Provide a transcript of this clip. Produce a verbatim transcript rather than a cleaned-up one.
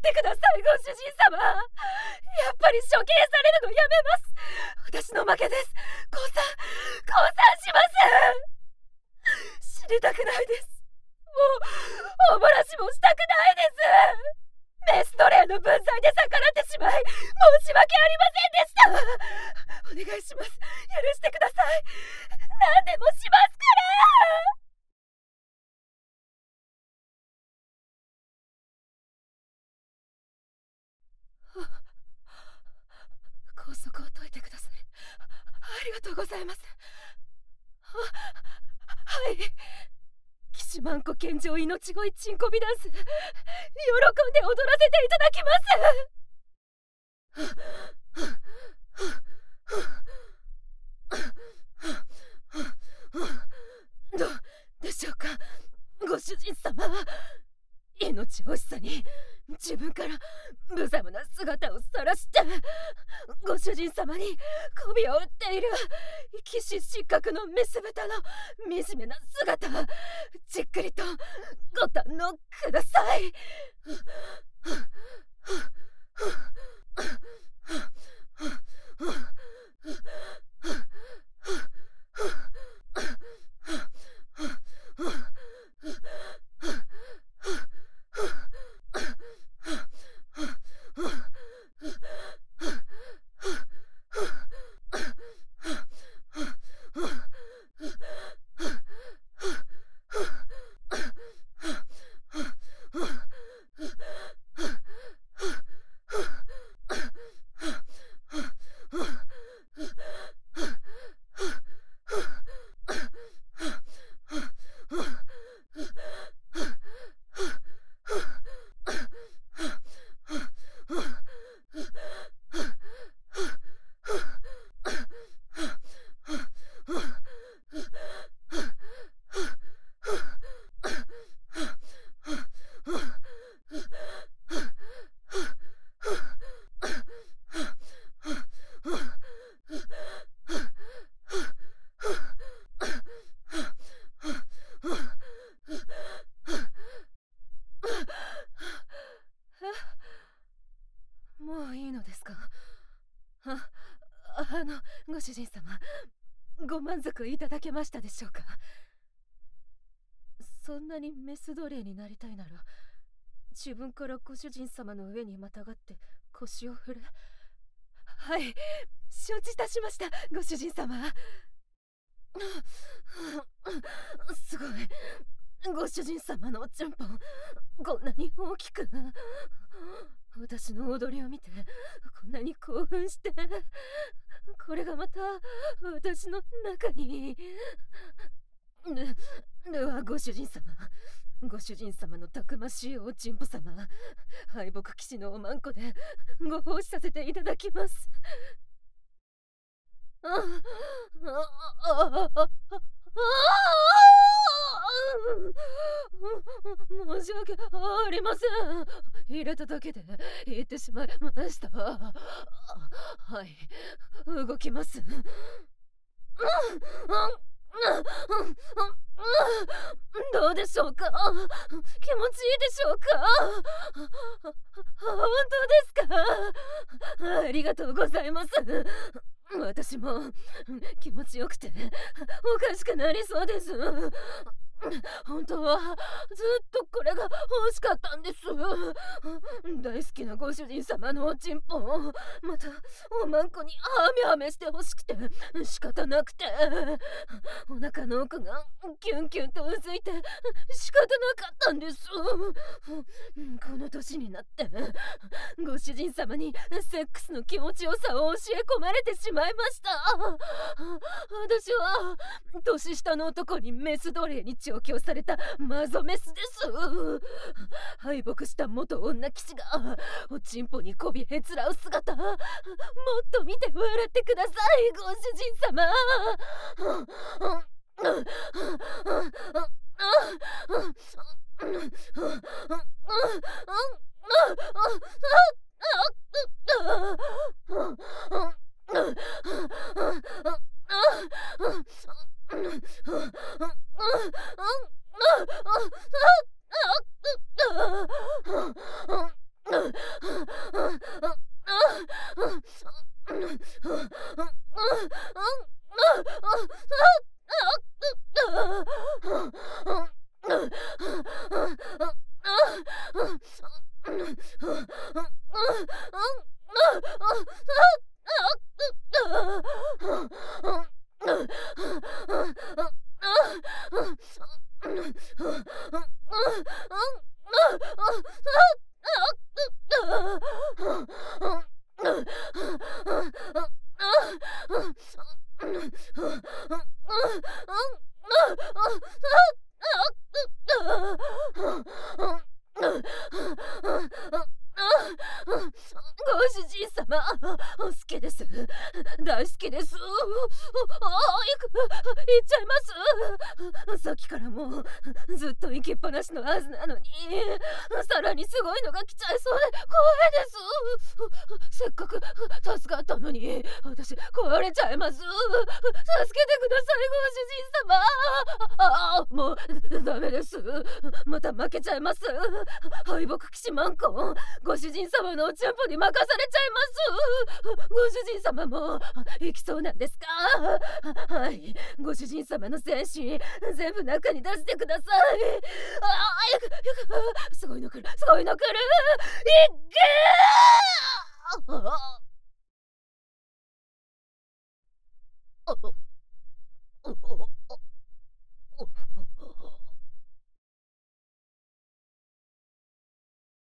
してください、ご主人様。やっぱり処刑されるのやめます。私の負けです。降参降参します。死にたくないです。もうおもらしもしたくないです。メス奴隷の分際で逆らってしまい申し訳ありませんでした。お願いします。許してください。何でもしますから。拘束を解いてくださりありがとうございます。はい、騎士万古献上命乞いチンコビダンス、喜んで踊らせていただきます。どうでしょうか、ご主人様。命惜しさに自分から無様な姿を晒してご主人様に媚びを売っている騎士失格のメス豚の惨めな姿、じっくりとご堪能ください。もういいのですか。あ、あのご主人様、ご満足いただけましたでしょうか。そんなにメス奴隷になりたいなら自分からご主人様の上にまたがって腰を振る。はい、承知いたしました、ご主人様。すごい、ご主人様のおちんぽんこんなに大きく、私の踊りを見てこんなに興奮して、これがまた私の中に。で, ではご主人様、ご主人様のたくましいおちんぽ様、敗北騎士のおまんこでご奉仕させていただきます。あああああ申し訳ありません。入れただけで言ってしまいました。はい、動きます。どうでしょうか、気持ちいいでしょうか。本当ですか。ありがとうございます。私も気持ちよくておかしくなりそうです。本当はずっとこれが欲しかったんです。大好きなご主人様のおちんぽをまたおまんこにハメハメしてほしくて仕方なくて、お腹の奥がキュンキュンとうずいて仕方なかったんです。この年になってご主人様にセックスの気持ちよさを教え込まれてしまいました。私は年下の男にメス奴隷に調教されたマゾメスです。敗北した元女騎士がおちんぽにこびへつらう姿、もっと見て笑ってください、ご主人様。 ご主人様、好きです。大好きです。ああ、いく、行っちゃいます。さっきからもうずっと行きっぱなしのはずなのに、さらにすごいのが来ちゃいそうで怖いです。せっかく助かったのに、私壊れちゃいます。助けてください、ご主人様。ああ、もうダメです。また負けちゃいます。敗北騎士マンコン、ご主人様のおちんぽに任されちゃいます。ご主人様も行きそうなんですか？はい、ご主人様の精神全部中に出してください。ああ、よくよく、すごいの来る、すごいの来る。いっけー。ああああああ